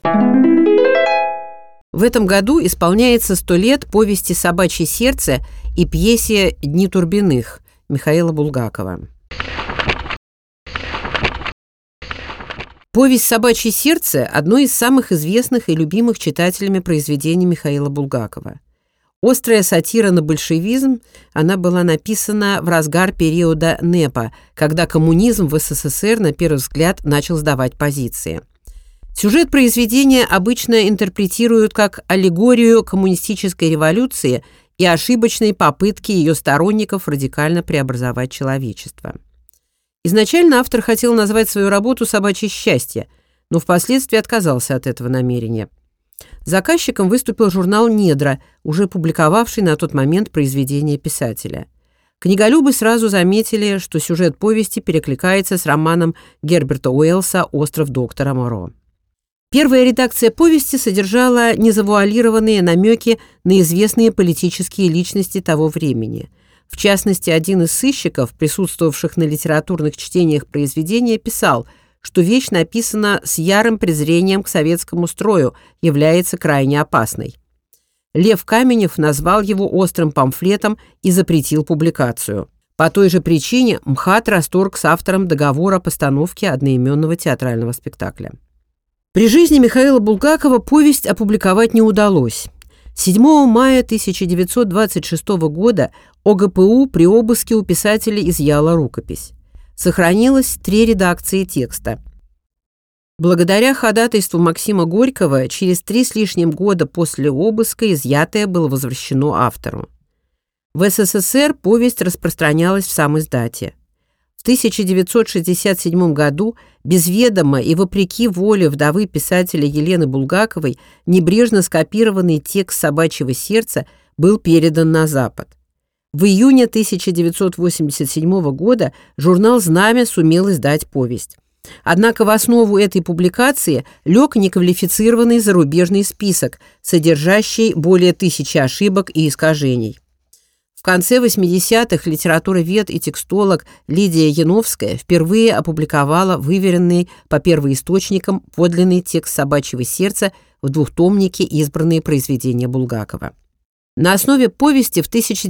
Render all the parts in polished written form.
В этом году исполняется 100 лет повести «Собачье сердце» и пьесе «Дни Турбиных» Михаила Булгакова. Повесть «Собачье сердце» – одно из самых известных и любимых читателями произведений Михаила Булгакова. Острая сатира на большевизм, она была написана в разгар периода НЭПа, когда коммунизм в СССР на первый взгляд начал сдавать позиции. Сюжет произведения обычно интерпретируют как аллегорию коммунистической революции и ошибочной попытки ее сторонников радикально преобразовать человечество. Изначально автор хотел назвать свою работу «Собачье счастье», но впоследствии отказался от этого намерения. Заказчиком выступил журнал «Недра», уже публиковавший на тот момент произведение писателя. Книголюбы сразу заметили, что сюжет повести перекликается с романом Герберта Уэллса «Остров доктора Моро». Первая редакция повести содержала незавуалированные намеки на известные политические личности того времени. В частности, один из сыщиков, присутствовавших на литературных чтениях произведения, писал, что вещь написана с ярым презрением к советскому строю, является крайне опасной. Лев Каменев назвал его острым памфлетом и запретил публикацию. По той же причине МХАТ расторг с автором договор о постановке одноименного театрального спектакля. При жизни Михаила Булгакова повесть опубликовать не удалось. 7 мая 1926 года ОГПУ при обыске у писателя изъяла рукопись. Сохранилось 3 редакции текста. Благодаря ходатайству Максима Горького через 3 с лишним года после обыска изъятое было возвращено автору. В СССР повесть распространялась в самиздате. В 1967 году без ведома и вопреки воле вдовы писателя Елены Булгаковой небрежно скопированный текст «Собачьего сердца» был передан на Запад. В июне 1987 года журнал «Знамя» сумел издать повесть. Однако в основу этой публикации лег неквалифицированный зарубежный список, содержащий более 1000 ошибок и искажений. В конце 80-х литературовед и текстолог Лидия Яновская впервые опубликовала выверенный по первоисточникам подлинный текст «Собачьего сердца» в двухтомнике «Избранные произведения Булгакова». На основе повести в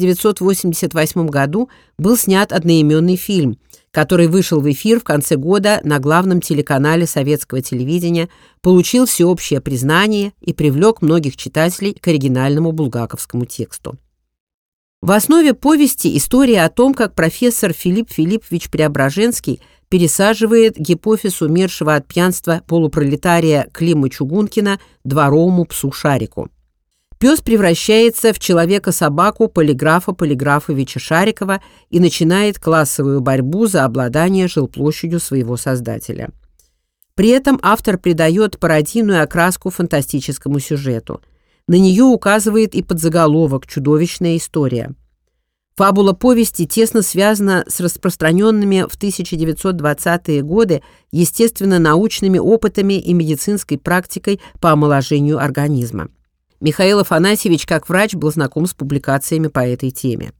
1988 году был снят одноименный фильм, который вышел в эфир в конце года на главном телеканале советского телевидения, получил всеобщее признание и привлек многих читателей к оригинальному булгаковскому тексту. В основе повести история о том, как профессор Филипп Филиппович Преображенский пересаживает гипофиз умершего от пьянства полупролетария Клима Чугункина дворовому псу Шарику. Пес превращается в человека-собаку полиграфа Полиграфовича Шарикова и начинает классовую борьбу за обладание жилплощадью своего создателя. При этом автор придает пародийную окраску фантастическому сюжету. На нее указывает и подзаголовок «Чудовищная история». Фабула повести тесно связана с распространенными в 1920-е годы естественно-научными опытами и медицинской практикой по омоложению организма. Михаил Афанасьевич, как врач, был знаком с публикациями по этой теме.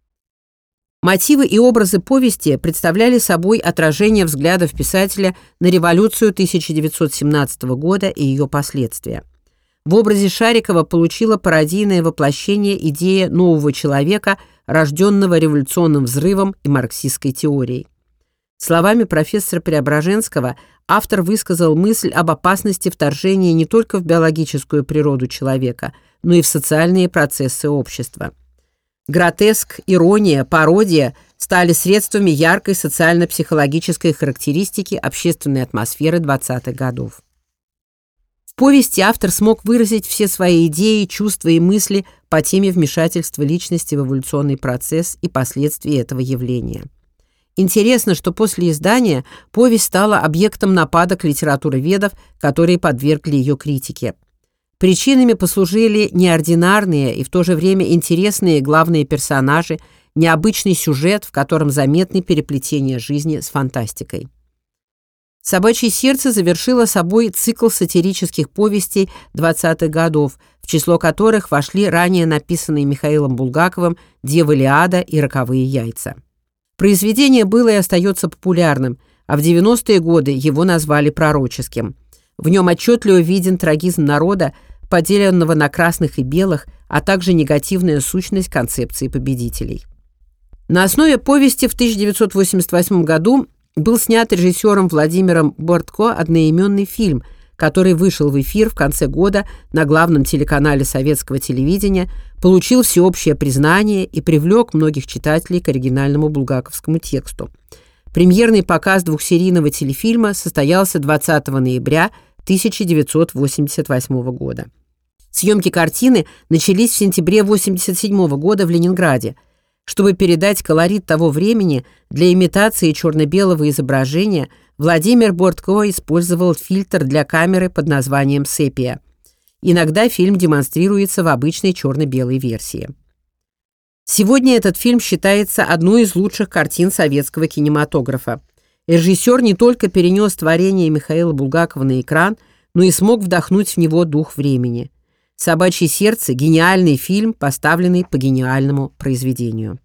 Мотивы и образы повести представляли собой отражение взглядов писателя на революцию 1917 года и ее последствия. В образе Шарикова получила пародийное воплощение идея нового человека, рожденного революционным взрывом и марксистской теорией. Словами профессора Преображенского автор высказал мысль об опасности вторжения не только в биологическую природу человека, но и в социальные процессы общества. Гротеск, ирония, пародия стали средствами яркой социально-психологической характеристики общественной атмосферы 20-х годов. В повести автор смог выразить все свои идеи, чувства и мысли по теме вмешательства личности в эволюционный процесс и последствий этого явления. Интересно, что после издания повесть стала объектом нападок литературоведов, которые подвергли ее критике. Причинами послужили неординарные и в то же время интересные главные персонажи, необычный сюжет, в котором заметны переплетения жизни с фантастикой. «Собачье сердце» завершило собой цикл сатирических повестей 20-х годов, в число которых вошли ранее написанные Михаилом Булгаковым «Дева Лиада» и «Роковые яйца». Произведение было и остается популярным, а в 90-е годы его назвали пророческим. В нем отчетливо виден трагизм народа, поделенного на красных и белых, а также негативная сущность концепции победителей. На основе повести в 1988 году был снят режиссером Владимиром Бортко одноименный фильм, который вышел в эфир в конце года на главном телеканале советского телевидения, получил всеобщее признание и привлек многих читателей к оригинальному булгаковскому тексту. Премьерный показ двухсерийного телефильма состоялся 20 ноября 1988 года. Съемки картины начались в сентябре 1987 года в Ленинграде. Чтобы передать колорит того времени, для имитации черно-белого изображения Владимир Бортко использовал фильтр для камеры под названием «Сепия». Иногда фильм демонстрируется в обычной черно-белой версии. Сегодня этот фильм считается одной из лучших картин советского кинематографа. Режиссер не только перенес творение Михаила Булгакова на экран, но и смог вдохнуть в него дух времени. «Собачье сердце» — гениальный фильм, поставленный по гениальному произведению.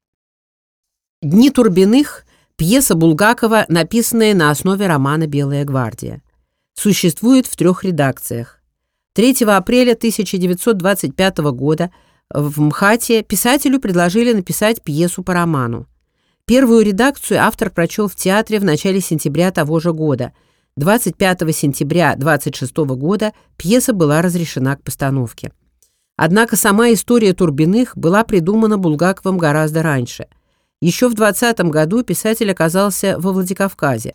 «Дни Турбиных» — пьеса Булгакова, написанная на основе романа «Белая гвардия». Существует в 3 редакциях. 3 апреля 1925 года в МХАТе писателю предложили написать пьесу по роману. Первую редакцию автор прочел в театре в начале сентября того же года. 25 сентября 26 года пьеса была разрешена к постановке. Однако сама история Турбиных была придумана Булгаковым гораздо раньше. Еще в 20 году писатель оказался во Владикавказе.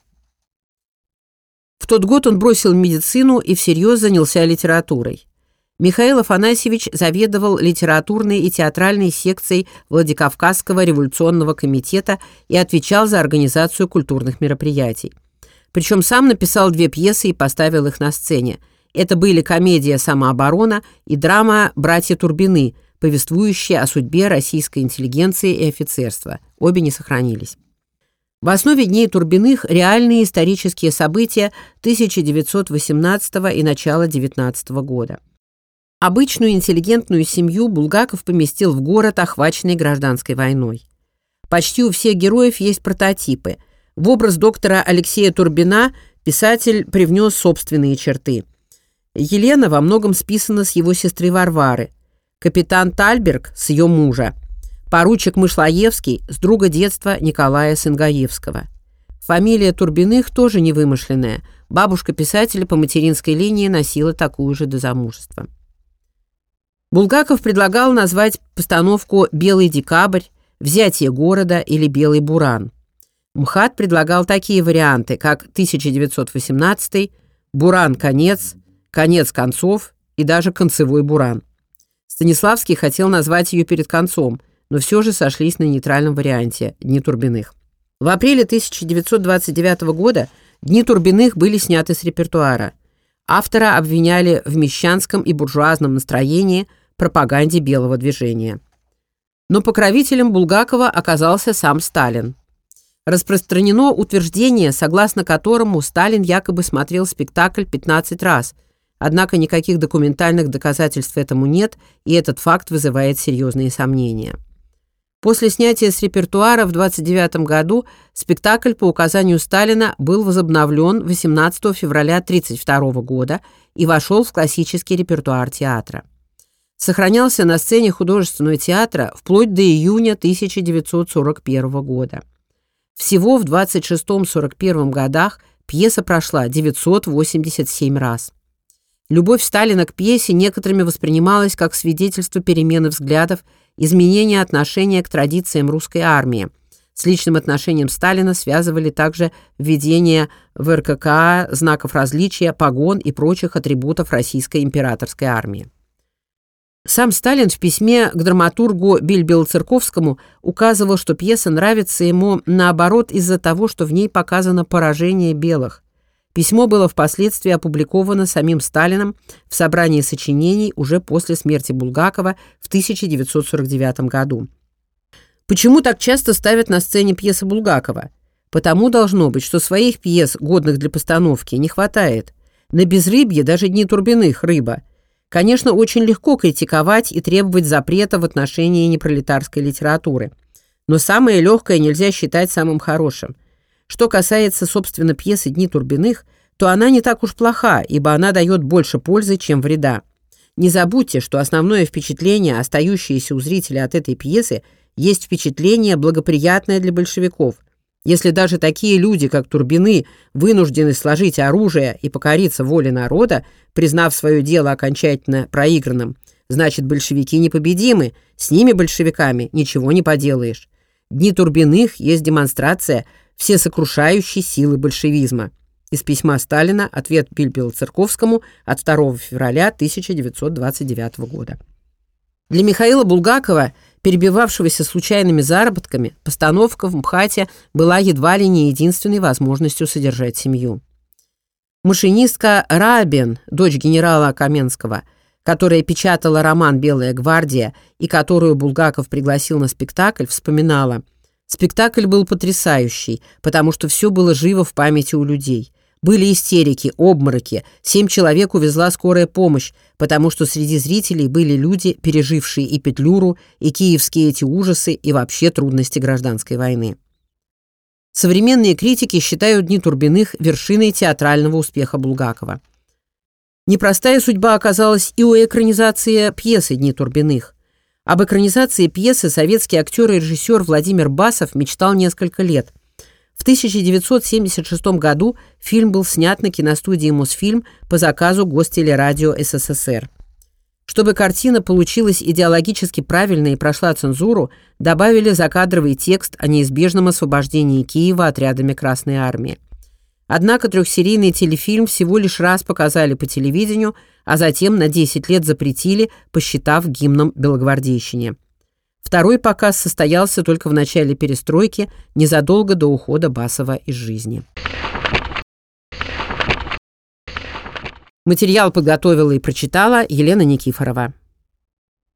В тот год он бросил медицину и всерьез занялся литературой. Михаил Афанасьевич заведовал литературной и театральной секцией Владикавказского революционного комитета и отвечал за организацию культурных мероприятий. Причем сам написал 2 пьесы и поставил их на сцене. Это были комедия «Самооборона» и драма «Братья Турбины», повествующие о судьбе российской интеллигенции и офицерства. Обе не сохранились. В основе «Дней Турбиных» реальные исторические события 1918 и начала 19 года. Обычную интеллигентную семью Булгаков поместил в город, охваченный гражданской войной. Почти у всех героев есть прототипы. В образ доктора Алексея Турбина писатель привнес собственные черты. Елена во многом списана с его сестры Варвары, капитан Тальберг с ее мужа, поручик Мышлоевский с друга детства Николая Сынгаевского. Фамилия Турбиных тоже не вымышленная. Бабушка писателя по материнской линии носила такую же до замужества. Булгаков предлагал назвать постановку «Белый декабрь», «Взятие города» или «Белый буран». МХАТ предлагал такие варианты, как 1918, «Буран-конец», «Конец концов» и даже «Концевой буран». Станиславский хотел назвать ее перед концом, но все же сошлись на нейтральном варианте «Дни Турбиных». В апреле 1929 года «Дни Турбиных» были сняты с репертуара. Автора обвиняли в мещанском и буржуазном настроении, пропаганде белого движения. Но покровителем Булгакова оказался сам Сталин. Распространено утверждение, согласно которому Сталин якобы смотрел спектакль 15 раз, однако никаких документальных доказательств этому нет, и этот факт вызывает серьезные сомнения. После снятия с репертуара в 1929 году спектакль по указанию Сталина был возобновлен 18 февраля 1932 года и вошел в классический репертуар театра. Сохранялся на сцене художественного театра вплоть до июня 1941 года. Всего в 1926-1941 годах пьеса прошла 987 раз. Любовь Сталина к пьесе некоторыми воспринималась как свидетельство перемены взглядов, изменения отношения к традициям русской армии. С личным отношением Сталина связывали также введение в РККА знаков различия, погон и прочих атрибутов российской императорской армии. Сам Сталин в письме к драматургу Бильбелу-Церковскому указывал, что пьеса нравится ему, наоборот, из-за того, что в ней показано поражение белых. Письмо было впоследствии опубликовано самим Сталином в собрании сочинений уже после смерти Булгакова в 1949 году. Почему так часто ставят на сцене пьесы Булгакова? Потому должно быть, что своих пьес, годных для постановки, не хватает. На безрыбье даже «Дни Турбиных» рыба. Конечно, очень легко критиковать и требовать запрета в отношении непролетарской литературы. Но самое легкое нельзя считать самым хорошим. Что касается, собственно, пьесы «Дни Турбиных», то она не так уж плоха, ибо она дает больше пользы, чем вреда. Не забудьте, что основное впечатление, остающееся у зрителя от этой пьесы, есть впечатление, благоприятное для большевиков. Если даже такие люди, как Турбины, вынуждены сложить оружие и покориться воле народа, признав свое дело окончательно проигранным, значит, большевики непобедимы, с ними, большевиками, ничего не поделаешь. Дни Турбиных есть демонстрация всесокрушающей силы большевизма. Из письма Сталина, ответ Пильпилу-Церковскому от 2 февраля 1929 года. Для Михаила Булгакова, перебивавшегося случайными заработками, постановка в МХАТе была едва ли не единственной возможностью содержать семью. Машинистка Рабин, дочь генерала Каменского, которая печатала роман «Белая гвардия» и которую Булгаков пригласил на спектакль, вспоминала: «Спектакль был потрясающий, потому что все было живо в памяти у людей. Были истерики, обмороки, 7 человек увезла скорая помощь, потому что среди зрителей были люди, пережившие и Петлюру, и киевские эти ужасы, и вообще трудности гражданской войны». Современные критики считают «Дни Турбиных» вершиной театрального успеха Булгакова. Непростая судьба оказалась и у экранизации пьесы «Дни Турбиных». Об экранизации пьесы советский актер и режиссер Владимир Басов мечтал несколько лет. В 1976 году фильм был снят на киностудии «Мосфильм» по заказу Гостелерадио СССР. Чтобы картина получилась идеологически правильной и прошла цензуру, добавили закадровый текст о неизбежном освобождении Киева отрядами Красной Армии. Однако трехсерийный телефильм всего лишь раз показали по телевидению, а затем на 10 лет запретили, посчитав гимном белогвардейщине. Второй показ состоялся только в начале перестройки, незадолго до ухода Басова из жизни. Материал подготовила и прочитала Елена Никифорова.